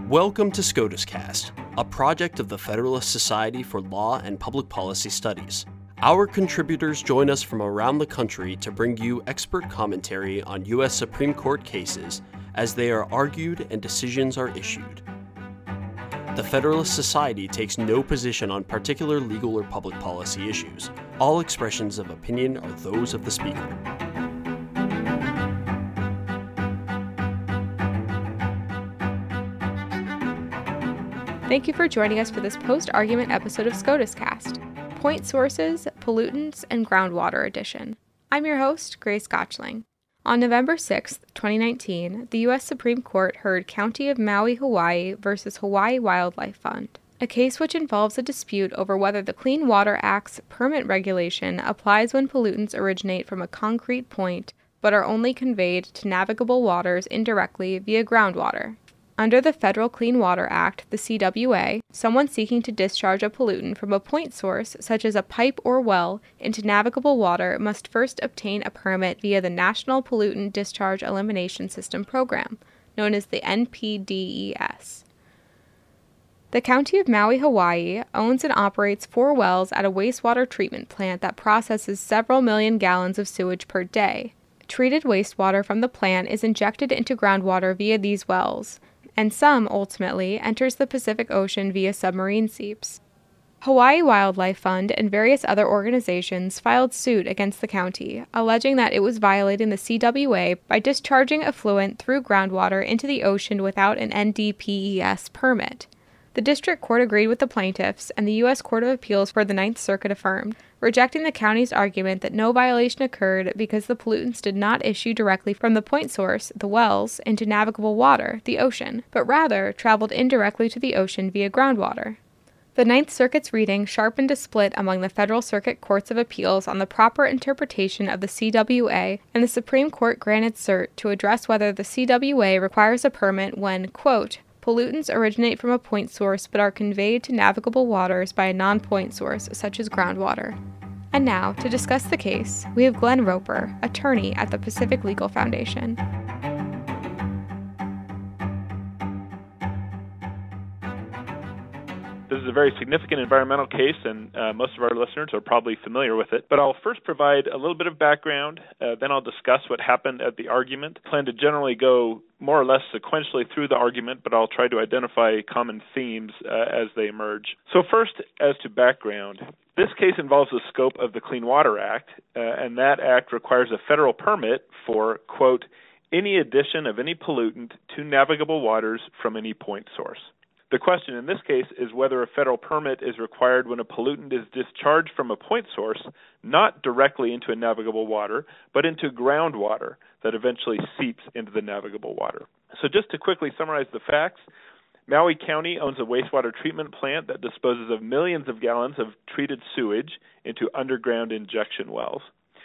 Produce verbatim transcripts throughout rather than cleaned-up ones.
Welcome to SCOTUScast, a project of the Federalist Society for Law and Public Policy Studies. Our contributors join us from around the country to bring you expert commentary on U S Supreme Court cases as they are argued and decisions are issued. The Federalist Society takes no position on particular legal or public policy issues. All expressions of opinion are those of the speaker. Thank you for joining us for this post-argument episode of SCOTUScast, Point Sources, Pollutants, and Groundwater Edition. I'm your host, Grace Gotchling. On November sixth, twenty nineteen, the U S Supreme Court heard County of Maui, Hawaii versus Hawaii Wildlife Fund, a case which involves a dispute over whether the Clean Water Act's permit regulation applies when pollutants originate from a concrete point but are only conveyed to navigable waters indirectly via groundwater. Under the Federal Clean Water Act, the C W A, someone seeking to discharge a pollutant from a point source, such as a pipe or well, into navigable water must first obtain a permit via the National Pollutant Discharge Elimination System program, known as the N P D E S. The County of Maui, Hawaii, owns and operates four wells at a wastewater treatment plant that processes several million gallons of sewage per day. Treated wastewater from the plant is injected into groundwater via these wells, and some, ultimately, enters the Pacific Ocean via submarine seeps. Hawaii Wildlife Fund and various other organizations filed suit against the county, alleging that it was violating the C W A by discharging effluent through groundwater into the ocean without an N D P E S permit. The district court agreed with the plaintiffs, and the U S Court of Appeals for the Ninth Circuit affirmed, rejecting the county's argument that no violation occurred because the pollutants did not issue directly from the point source, the wells, into navigable water, the ocean, but rather traveled indirectly to the ocean via groundwater. The Ninth Circuit's reading sharpened a split among the Federal Circuit Courts of Appeals on the proper interpretation of the C W A, and the Supreme Court granted cert to address whether the C W A requires a permit when, quote, pollutants originate from a point source but are conveyed to navigable waters by a non-point source, such as groundwater. And now, to discuss the case, we have Glenn Roper, attorney at the Pacific Legal Foundation. This is a very significant environmental case, and uh, most of our listeners are probably familiar with it. But I'll first provide a little bit of background, uh, then I'll discuss what happened at the argument. I plan to generally go more or less sequentially through the argument, but I'll try to identify common themes uh, as they emerge. So first, as to background, this case involves the scope of the Clean Water Act, uh, and that act requires a federal permit for, quote, any addition of any pollutant to navigable waters from any point source. The question in this case is whether a federal permit is required when a pollutant is discharged from a point source, not directly into a navigable water, but into groundwater that eventually seeps into the navigable water. So just to quickly summarize the facts, Maui County owns a wastewater treatment plant that disposes of millions of gallons of treated sewage into underground injection wells.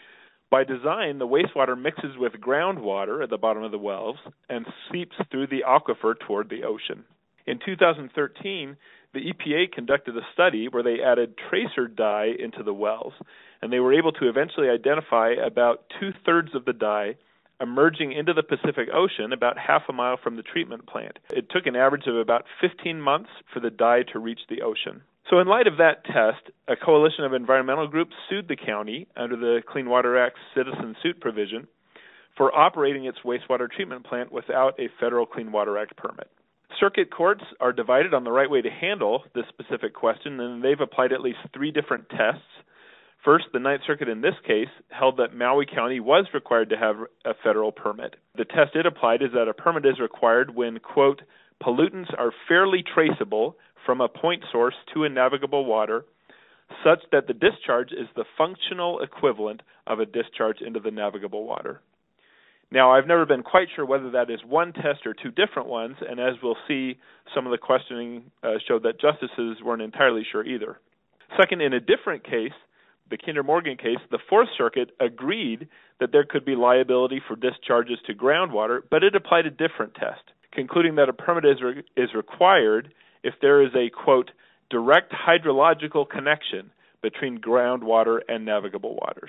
By design, the wastewater mixes with groundwater at the bottom of the wells and seeps through the aquifer toward the ocean. In two thousand thirteen, the E P A conducted a study where they added tracer dye into the wells, and they were able to eventually identify about two-thirds of the dye emerging into the Pacific Ocean about half a mile from the treatment plant. It took an average of about fifteen months for the dye to reach the ocean. So in light of that test, a coalition of environmental groups sued the county under the Clean Water Act's citizen suit provision for operating its wastewater treatment plant without a federal Clean Water Act permit. Circuit courts are divided on the right way to handle this specific question, and they've applied at least three different tests. First, the Ninth Circuit in this case held that Maui County was required to have a federal permit. The test it applied is that a permit is required when, quote, pollutants are fairly traceable from a point source to a navigable water, such that the discharge is the functional equivalent of a discharge into the navigable water. Now, I've never been quite sure whether that is one test or two different ones, and as we'll see, some of the questioning uh, showed that justices weren't entirely sure either. Second, in a different case, the Kinder Morgan case, the Fourth Circuit agreed that there could be liability for discharges to groundwater, but it applied a different test, concluding that a permit is, re- is required if there is a, quote, direct hydrological connection between groundwater and navigable waters.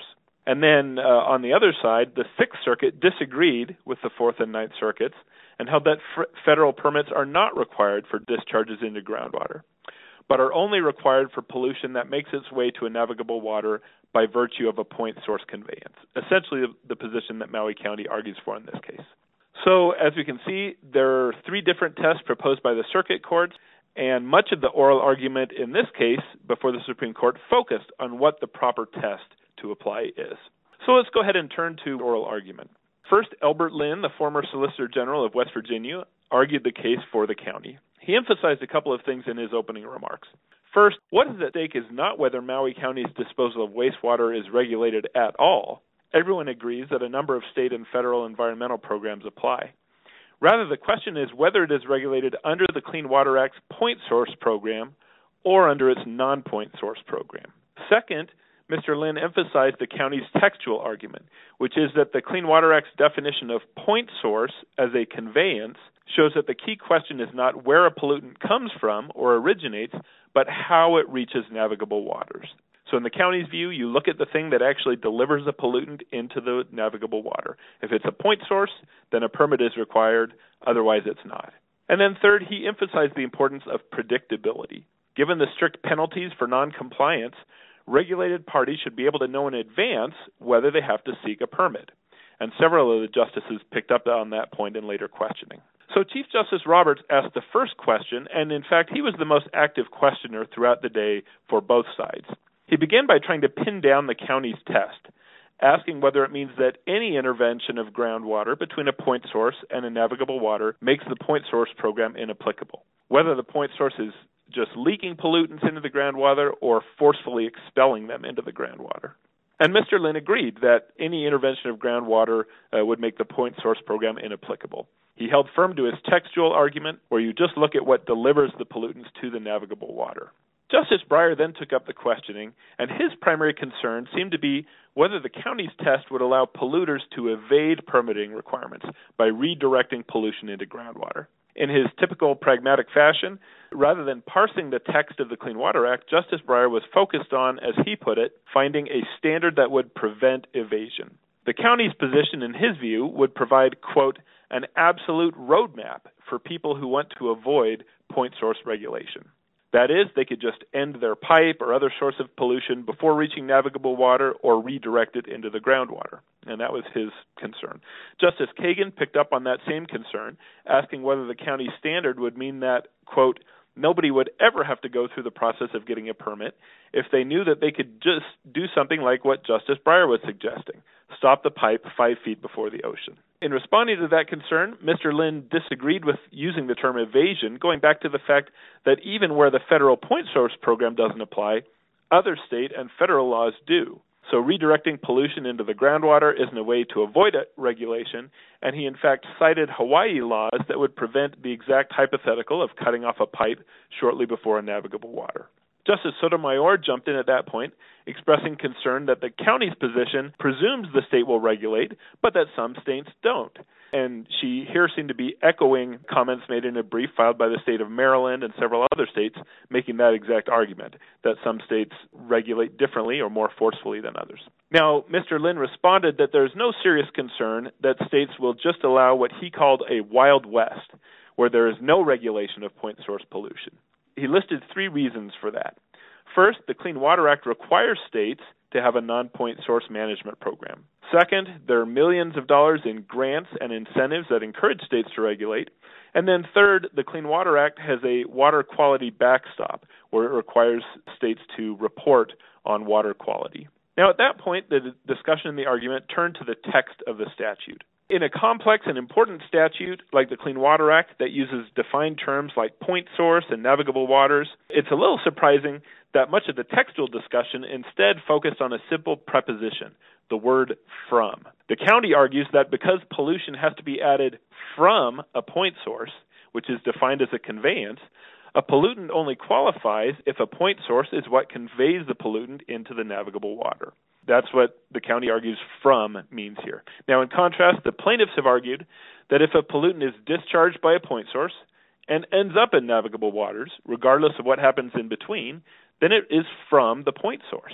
And then uh, on the other side, the Sixth Circuit disagreed with the Fourth and Ninth Circuits and held that f- federal permits are not required for discharges into groundwater, but are only required for pollution that makes its way to a navigable water by virtue of a point source conveyance, essentially the, the position that Maui County argues for in this case. So as we can see, there are three different tests proposed by the circuit courts, and much of the oral argument in this case before the Supreme Court focused on what the proper test to apply is. So let's go ahead and turn to oral argument. First, Elbert Lynn, the former Solicitor General of West Virginia, argued the case for the county. He emphasized a couple of things in his opening remarks. First, what is at stake is not whether Maui County's disposal of wastewater is regulated at all. Everyone agrees that a number of state and federal environmental programs apply. Rather, the question is whether it is regulated under the Clean Water Act's point source program or under its non-point source program. Second, Mister Lynn emphasized the county's textual argument, which is that the Clean Water Act's definition of point source as a conveyance shows that the key question is not where a pollutant comes from or originates, but how it reaches navigable waters. So in the county's view, you look at the thing that actually delivers a pollutant into the navigable water. If it's a point source, then a permit is required, otherwise it's not. And then third, he emphasized the importance of predictability. Given the strict penalties for noncompliance, regulated parties should be able to know in advance whether they have to seek a permit. And several of the justices picked up on that point in later questioning. So Chief Justice Roberts asked the first question, and in fact, he was the most active questioner throughout the day for both sides. He began by trying to pin down the county's test, asking whether it means that any intervention of groundwater between a point source and a navigable water makes the point source program inapplicable, whether the point source is just leaking pollutants into the groundwater or forcefully expelling them into the groundwater. And Mister Lynn agreed that any intervention of groundwater uh, would make the point source program inapplicable. He held firm to his textual argument, where you just look at what delivers the pollutants to the navigable water. Justice Breyer then took up the questioning, and his primary concern seemed to be whether the county's test would allow polluters to evade permitting requirements by redirecting pollution into groundwater. In his typical pragmatic fashion, rather than parsing the text of the Clean Water Act, Justice Breyer was focused on, as he put it, finding a standard that would prevent evasion. The county's position, in his view, would provide, quote, an absolute roadmap for people who want to avoid point source regulation. That is, they could just end their pipe or other source of pollution before reaching navigable water or redirect it into the groundwater. And that was his concern. Justice Kagan picked up on that same concern, asking whether the county standard would mean that, quote, nobody would ever have to go through the process of getting a permit if they knew that they could just do something like what Justice Breyer was suggesting, stop the pipe five feet before the ocean. In responding to that concern, Mister Lynn disagreed with using the term evasion, going back to the fact that even where the federal point source program doesn't apply, other state and federal laws do. So redirecting pollution into the groundwater isn't a way to avoid regulation, and he in fact cited Hawaii laws that would prevent the exact hypothetical of cutting off a pipe shortly before a navigable water. Justice Sotomayor jumped in at that point, expressing concern that the county's position presumes the state will regulate, but that some states don't. And she here seemed to be echoing comments made in a brief filed by the state of Maryland and several other states, making that exact argument, that some states regulate differently or more forcefully than others. Now, Mister Lynn responded that there's no serious concern that states will just allow what he called a Wild West, where there is no regulation of point source pollution. He listed three reasons for that. First, the Clean Water Act requires states to have a non-point source management program. Second, there are millions of dollars in grants and incentives that encourage states to regulate. And then third, the Clean Water Act has a water quality backstop where it requires states to report on water quality. Now, at that point, the discussion and the argument turned to the text of the statute. In a complex and important statute like the Clean Water Act that uses defined terms like point source and navigable waters, it's a little surprising that much of the textual discussion instead focused on a simple preposition, the word from. The county argues that because pollution has to be added from a point source, which is defined as a conveyance, a pollutant only qualifies if a point source is what conveys the pollutant into the navigable water. That's what the county argues from means here. Now, in contrast, the plaintiffs have argued that if a pollutant is discharged by a point source and ends up in navigable waters, regardless of what happens in between, then it is from the point source.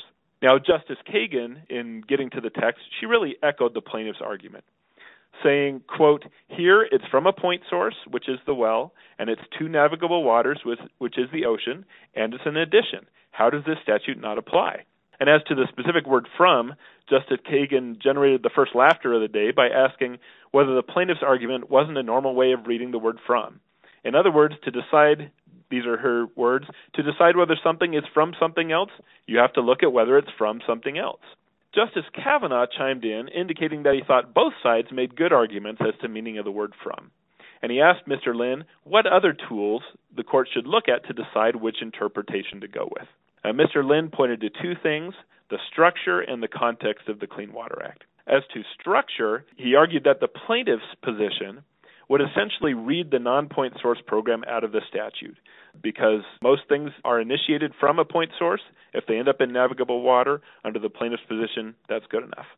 Now, Justice Kagan, in getting to the text, she really echoed the plaintiff's argument, saying, quote, "Here it's from a point source, which is the well, and it's two navigable waters, which is the ocean, and it's an addition. How does this statute not apply?" And as to the specific word from, Justice Kagan generated the first laughter of the day by asking whether the plaintiff's argument wasn't a normal way of reading the word from. In other words, to decide, these are her words, to decide whether something is from something else, you have to look at whether it's from something else. Justice Kavanaugh chimed in, indicating that he thought both sides made good arguments as to meaning of the word from. And he asked Mister Lynn what other tools the court should look at to decide which interpretation to go with. Uh, Mister Lynn pointed to two things, the structure and the context of the Clean Water Act. As to structure, he argued that the plaintiff's position would essentially read the non-point source program out of the statute, because most things are initiated from a point source. If they end up in navigable water, under the plaintiff's position, that's good enough.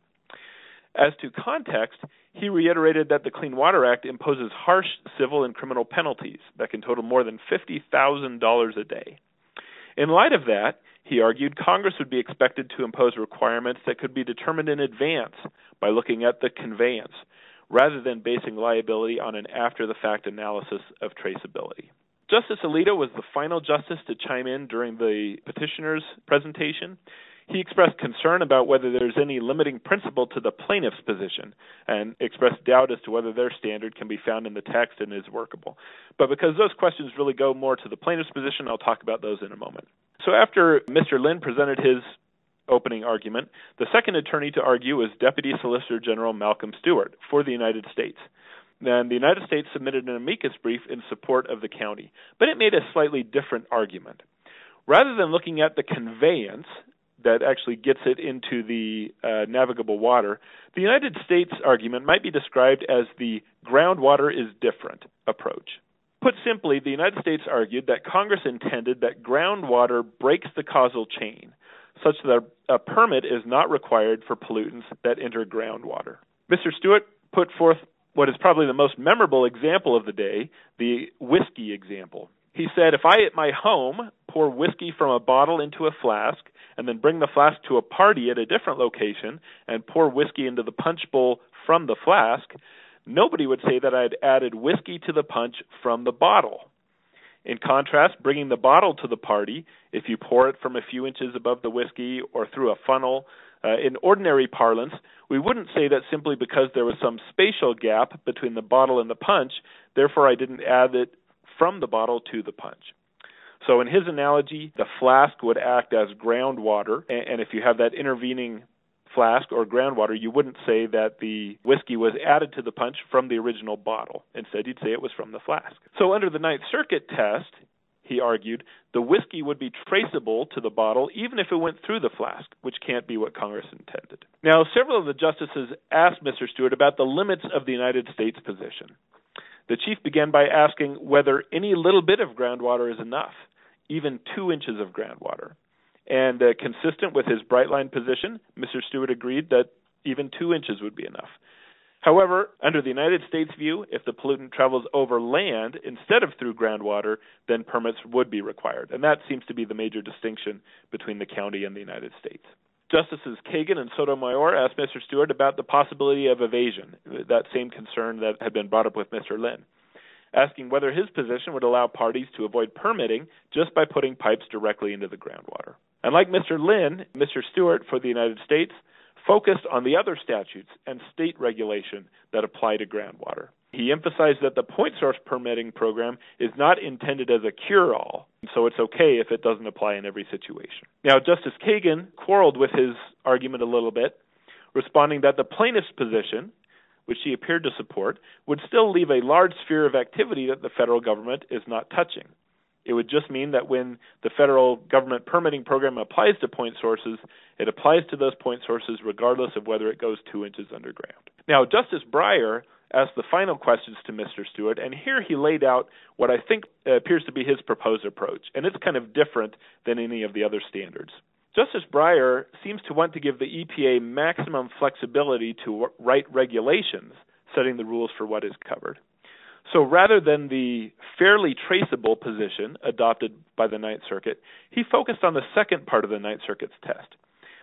As to context, he reiterated that the Clean Water Act imposes harsh civil and criminal penalties that can total more than fifty thousand dollars a day. In light of that, he argued Congress would be expected to impose requirements that could be determined in advance by looking at the conveyance, rather than basing liability on an after-the-fact analysis of traceability. Justice Alito was the final justice to chime in during the petitioner's presentation. He expressed concern about whether there's any limiting principle to the plaintiff's position and expressed doubt as to whether their standard can be found in the text and is workable. But because those questions really go more to the plaintiff's position, I'll talk about those in a moment. So after Mister Lynn presented his opening argument, the second attorney to argue was Deputy Solicitor General Malcolm Stewart for the United States. Then the United States submitted an amicus brief in support of the county, but it made a slightly different argument. Rather than looking at the conveyance that actually gets it into the uh, navigable water, the United States argument might be described as the groundwater is different approach. Put simply, the United States argued that Congress intended that groundwater breaks the causal chain, such that a permit is not required for pollutants that enter groundwater. Mister Stewart put forth what is probably the most memorable example of the day, the whiskey example. He said, if I at my home pour whiskey from a bottle into a flask and then bring the flask to a party at a different location and pour whiskey into the punch bowl from the flask, nobody would say that I'd added whiskey to the punch from the bottle. In contrast, bringing the bottle to the party, if you pour it from a few inches above the whiskey or through a funnel, uh, in ordinary parlance, we wouldn't say that simply because there was some spatial gap between the bottle and the punch, therefore I didn't add it from the bottle to the punch. So in his analogy, the flask would act as groundwater, and if you have that intervening flask or groundwater, you wouldn't say that the whiskey was added to the punch from the original bottle. Instead, you'd say it was from the flask. So under the Ninth Circuit test, he argued, the whiskey would be traceable to the bottle even if it went through the flask, which can't be what Congress intended. Now, several of the justices asked Mister Stewart about the limits of the United States position. The chief began by asking whether any little bit of groundwater is enough, even two inches of groundwater. And uh, consistent with his bright line position, Mister Stewart agreed that even two inches would be enough. However, under the United States view, if the pollutant travels over land instead of through groundwater, then permits would be required. And that seems to be the major distinction between the county and the United States. Justices Kagan and Sotomayor asked Mister Stewart about the possibility of evasion, that same concern that had been brought up with Mister Lynn, asking whether his position would allow parties to avoid permitting just by putting pipes directly into the groundwater. And like Mister Lynn, Mister Stewart for the United States focused on the other statutes and state regulation that apply to groundwater. He emphasized that the point source permitting program is not intended as a cure-all, so it's okay if it doesn't apply in every situation. Now, Justice Kagan quarreled with his argument a little bit, responding that the plaintiff's position, which he appeared to support, would still leave a large sphere of activity that the federal government is not touching. It would just mean that when the federal government permitting program applies to point sources, it applies to those point sources regardless of whether it goes two inches underground. Now, Justice Breyer asked the final questions to Mister Stewart, and here he laid out what I think appears to be his proposed approach, and it's kind of different than any of the other standards. Justice Breyer seems to want to give the E P A maximum flexibility to write regulations setting the rules for what is covered. So rather than the fairly traceable position adopted by the Ninth Circuit, he focused on the second part of the Ninth Circuit's test,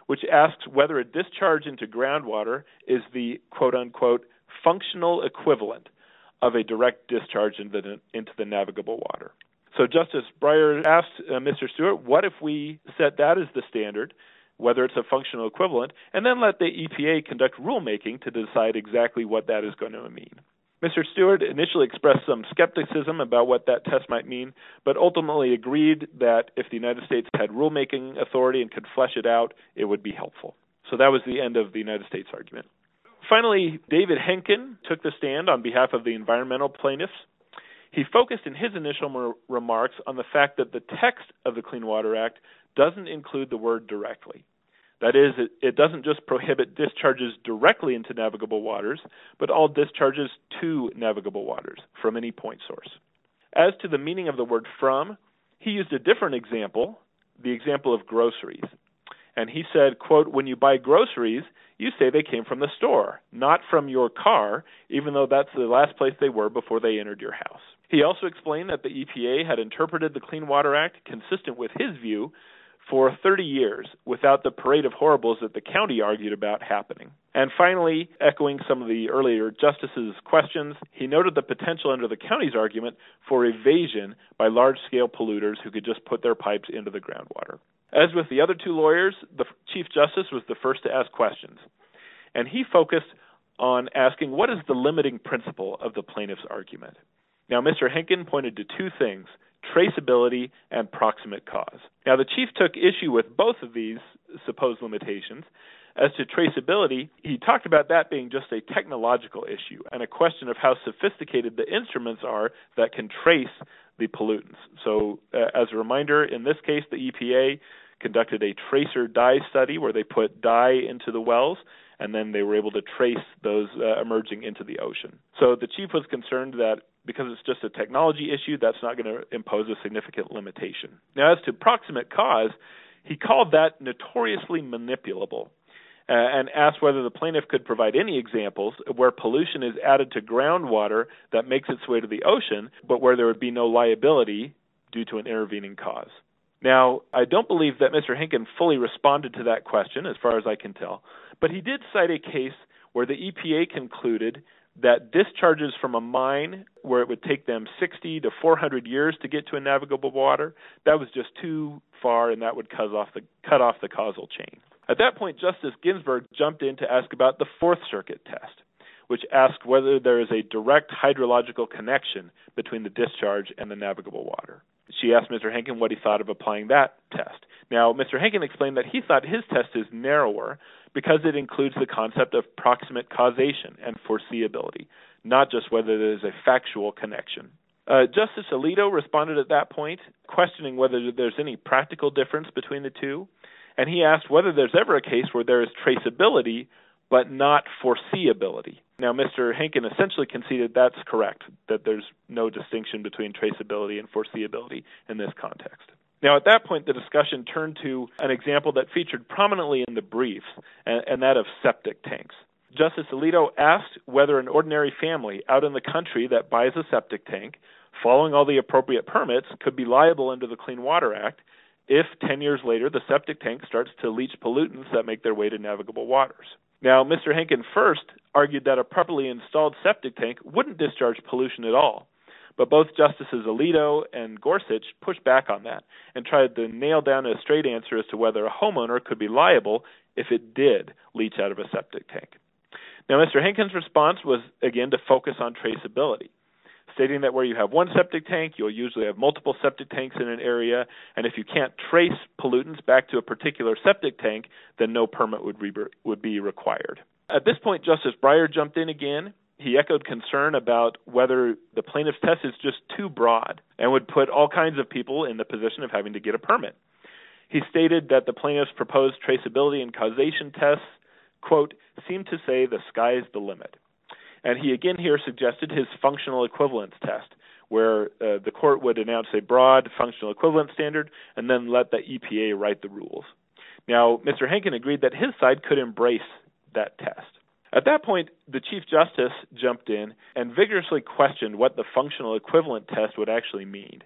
which asks whether a discharge into groundwater is the quote-unquote functional equivalent of a direct discharge into the, into the navigable water. So Justice Breyer asked uh, Mister Stewart, what if we set that as the standard, whether it's a functional equivalent, and then let the E P A conduct rulemaking to decide exactly what that is going to mean. Mister Stewart initially expressed some skepticism about what that test might mean, but ultimately agreed that if the United States had rulemaking authority and could flesh it out, it would be helpful. So that was the end of the United States argument. Finally, David Henkin took the stand on behalf of the environmental plaintiffs. He focused in his initial mer- remarks on the fact that the text of the Clean Water Act doesn't include the word directly. That is, it, it doesn't just prohibit discharges directly into navigable waters, but all discharges to navigable waters from any point source. As to the meaning of the word from, he used a different example, the example of groceries. And he said, quote, when you buy groceries, you say they came from the store, not from your car, even though that's the last place they were before they entered your house. He also explained that the E P A had interpreted the Clean Water Act consistent with his view for thirty years without the parade of horribles that the county argued about happening. And finally, echoing some of the earlier justices' questions, he noted the potential under the county's argument for evasion by large-scale polluters who could just put their pipes into the groundwater. As with the other two lawyers, the Chief Justice was the first to ask questions, and he focused on asking what is the limiting principle of the plaintiff's argument. Now, Mister Henkin pointed to two things, traceability and proximate cause. Now, the Chief took issue with both of these supposed limitations. As to traceability, he talked about that being just a technological issue and a question of how sophisticated the instruments are that can trace the pollutants. So, uh, as a reminder, in this case, the E P A conducted a tracer dye study where they put dye into the wells, and then they were able to trace those uh, emerging into the ocean. So the Chief was concerned that because it's just a technology issue, that's not going to impose a significant limitation. Now, as to proximate cause, he called that notoriously manipulable uh, and asked whether the plaintiff could provide any examples where pollution is added to groundwater that makes its way to the ocean, but where there would be no liability due to an intervening cause. Now, I don't believe that Mister Henkin fully responded to that question, as far as I can tell, but he did cite a case where the E P A concluded that discharges from a mine where it would take them sixty to four hundred years to get to a navigable water, that was just too far and that would cut off the, cut off the causal chain. At that point, Justice Ginsburg jumped in to ask about the Fourth Circuit test, which asked whether there is a direct hydrological connection between the discharge and the navigable water. She asked Mister Henkin what he thought of applying that test. Now, Mister Henkin explained that he thought his test is narrower because it includes the concept of proximate causation and foreseeability, not just whether there is a factual connection. Uh, Justice Alito responded at that point, questioning whether there's any practical difference between the two, and he asked whether there's ever a case where there is traceability but not foreseeability. Now, Mister Henkin essentially conceded that's correct, that there's no distinction between traceability and foreseeability in this context. Now, at that point, the discussion turned to an example that featured prominently in the briefs, and, and that of septic tanks. Justice Alito asked whether an ordinary family out in the country that buys a septic tank, following all the appropriate permits, could be liable under the Clean Water Act if ten years later the septic tank starts to leach pollutants that make their way to navigable waters. Now, Mister Henkin first argued that a properly installed septic tank wouldn't discharge pollution at all, but both Justices Alito and Gorsuch pushed back on that and tried to nail down a straight answer as to whether a homeowner could be liable if it did leach out of a septic tank. Now, Mister Henkin's response was, again, to focus on traceability, stating that where you have one septic tank, you'll usually have multiple septic tanks in an area, and if you can't trace pollutants back to a particular septic tank, then no permit would, re- would be required. At this point, Justice Breyer jumped in again. He echoed concern about whether the plaintiff's test is just too broad and would put all kinds of people in the position of having to get a permit. He stated that the plaintiff's proposed traceability and causation tests, quote, seem to say the sky's the limit. And he again here suggested his functional equivalence test, where uh, the court would announce a broad functional equivalence standard and then let the E P A write the rules. Now, Mister Henkin agreed that his side could embrace that test. At that point, the Chief Justice jumped in and vigorously questioned what the functional equivalent test would actually mean.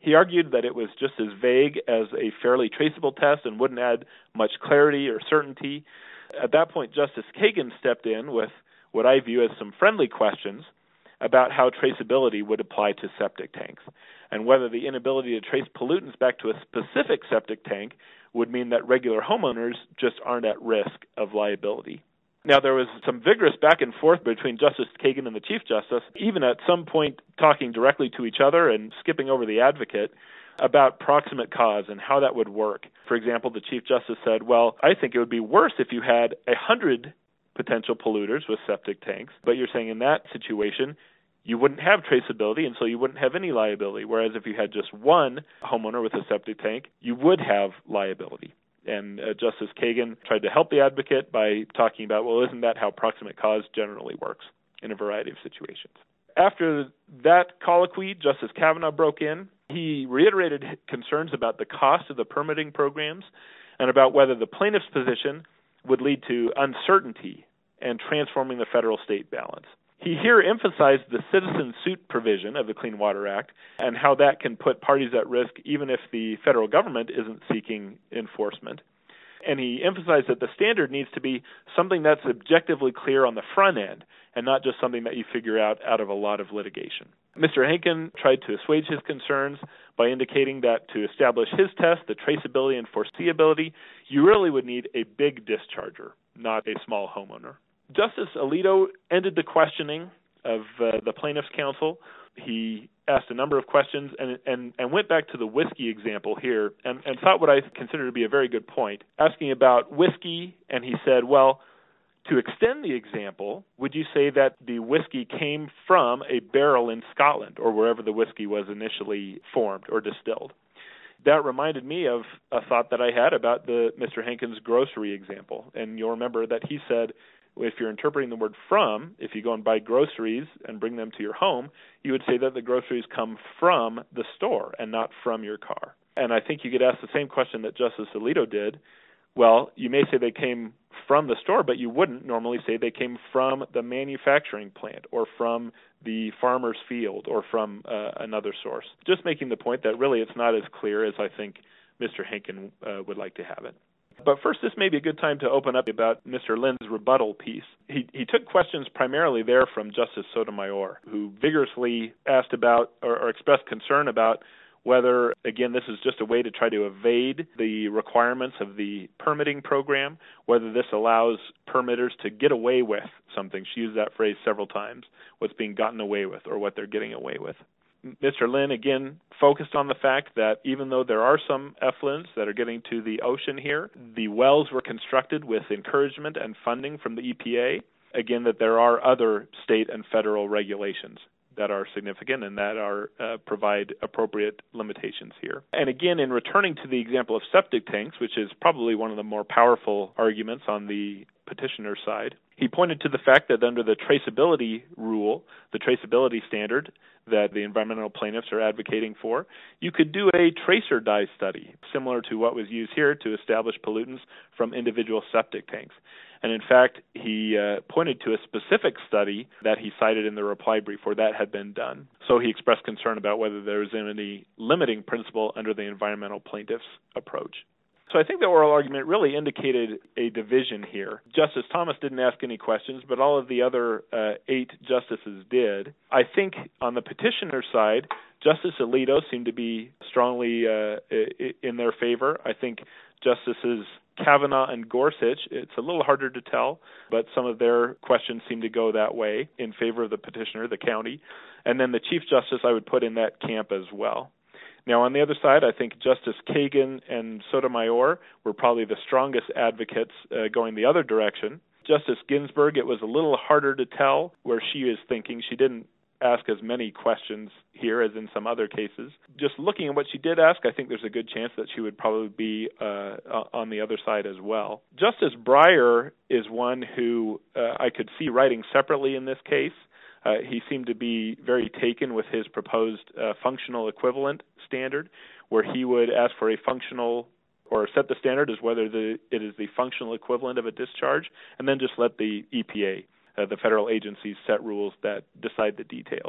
He argued that it was just as vague as a fairly traceable test and wouldn't add much clarity or certainty. At that point, Justice Kagan stepped in with what I view as some friendly questions about how traceability would apply to septic tanks, and whether the inability to trace pollutants back to a specific septic tank would mean that regular homeowners just aren't at risk of liability. Now, there was some vigorous back and forth between Justice Kagan and the Chief Justice, even at some point talking directly to each other and skipping over the advocate about proximate cause and how that would work. For example, the Chief Justice said, well, I think it would be worse if you had a hundred potential polluters with septic tanks, but you're saying in that situation, you wouldn't have traceability, and so you wouldn't have any liability, whereas if you had just one homeowner with a septic tank, you would have liability. And uh, Justice Kagan tried to help the advocate by talking about, well, isn't that how proximate cause generally works in a variety of situations? After that colloquy, Justice Kavanaugh broke in. He reiterated concerns about the cost of the permitting programs and about whether the plaintiff's position would lead to uncertainty and transforming the federal-state balance. He here emphasized the citizen suit provision of the Clean Water Act and how that can put parties at risk even if the federal government isn't seeking enforcement. And he emphasized that the standard needs to be something that's objectively clear on the front end and not just something that you figure out out of a lot of litigation. Mister Henkin tried to assuage his concerns by indicating that to establish his test, the traceability and foreseeability, you really would need a big discharger, not a small homeowner. Justice Alito ended the questioning of uh, the plaintiff's counsel. He asked a number of questions and, and, and went back to the whiskey example here and, and thought what I consider to be a very good point, asking about whiskey, and he said, well, to extend the example, would you say that the whiskey came from a barrel in Scotland or wherever the whiskey was initially formed or distilled? That reminded me of a thought that I had about the Mister Henkin's grocery example. And you'll remember that he said, if you're interpreting the word from, if you go and buy groceries and bring them to your home, you would say that the groceries come from the store and not from your car. And I think you could ask the same question that Justice Alito did. Well, you may say they came from the store, but you wouldn't normally say they came from the manufacturing plant or from the farmer's field or from uh, another source. Just making the point that really it's not as clear as I think Mister Henkin uh, would like to have it. But first, this may be a good time to open up about Mister Lynn's rebuttal piece. He, he took questions primarily there from Justice Sotomayor, who vigorously asked about or, or expressed concern about whether, again, this is just a way to try to evade the requirements of the permitting program, whether this allows permitters to get away with something. She used that phrase several times, what's being gotten away with or what they're getting away with. Mister Lynn, again, focused on the fact that even though there are some effluents that are getting to the ocean here, the wells were constructed with encouragement and funding from the E P A. Again, that there are other state and federal regulations that are significant and that are uh, provide appropriate limitations here. And again, in returning to the example of septic tanks, which is probably one of the more powerful arguments on the petitioner's side, he pointed to the fact that under the traceability rule, the traceability standard that the environmental plaintiffs are advocating for, you could do a tracer dye study, similar to what was used here to establish pollutants from individual septic tanks. And in fact, he uh, pointed to a specific study that he cited in the reply brief where that had been done. So he expressed concern about whether there was any limiting principle under the environmental plaintiffs' approach. So I think the oral argument really indicated a division here. Justice Thomas didn't ask any questions, but all of the other uh, eight justices did. I think on the petitioner's side, Justice Alito seemed to be strongly uh, in their favor. I think Justices Kavanaugh and Gorsuch, it's a little harder to tell, but some of their questions seem to go that way in favor of the petitioner, the county. And then the Chief Justice I would put in that camp as well. Now, on the other side, I think Justice Kagan and Sotomayor were probably the strongest advocates uh, going the other direction. Justice Ginsburg, it was a little harder to tell where she is thinking. She didn't ask as many questions here as in some other cases. Just looking at what she did ask, I think there's a good chance that she would probably be uh, on the other side as well. Justice Breyer is one who uh, I could see writing separately in this case. Uh, he seemed to be very taken with his proposed uh, functional equivalent standard, where he would ask for a functional or set the standard as whether the, it is the functional equivalent of a discharge, and then just let the E P A, uh, the federal agencies, set rules that decide the details.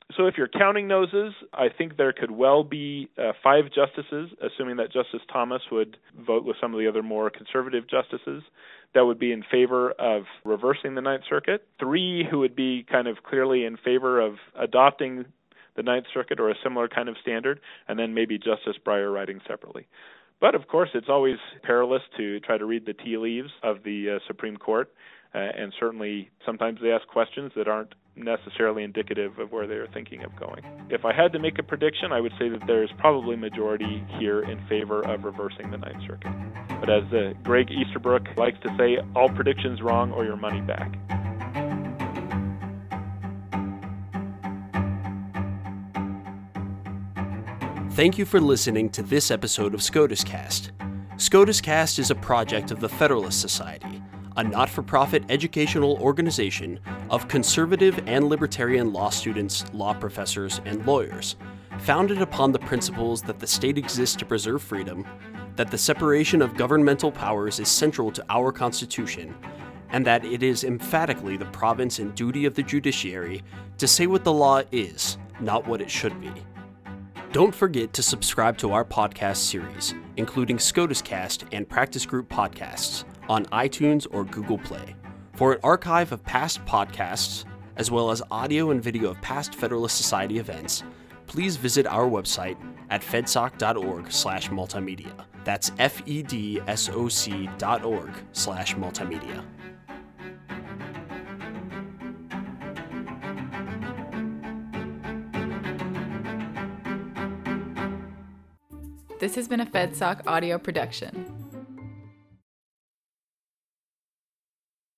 So if you're counting noses, I think there could well be uh, five justices, assuming that Justice Thomas would vote with some of the other more conservative justices, that would be in favor of reversing the Ninth Circuit. Three who would be kind of clearly in favor of adopting the Ninth Circuit or a similar kind of standard, and then maybe Justice Breyer writing separately. But of course, it's always perilous to try to read the tea leaves of the uh, Supreme Court, uh, and certainly sometimes they ask questions that aren't necessarily indicative of where they're thinking of going. If I had to make a prediction, I would say that there's probably majority here in favor of reversing the Ninth Circuit. But as uh, Greg Easterbrook likes to say, all predictions wrong or your money back. Thank you for listening to this episode of SCOTUS Cast. SCOTUS Cast is a project of the Federalist Society, a not-for-profit educational organization of conservative and libertarian law students, law professors, and lawyers, founded upon the principles that the state exists to preserve freedom, that the separation of governmental powers is central to our Constitution, and that it is emphatically the province and duty of the judiciary to say what the law is, not what it should be. Don't forget to subscribe to our podcast series, including SCOTUS Cast and Practice Group podcasts, on iTunes or Google Play. For an archive of past podcasts, as well as audio and video of past Federalist Society events, please visit our website at fedsoc.org slash multimedia. That's F-E-D-S-O-C dot org slash multimedia. This has been a FedSoc audio production.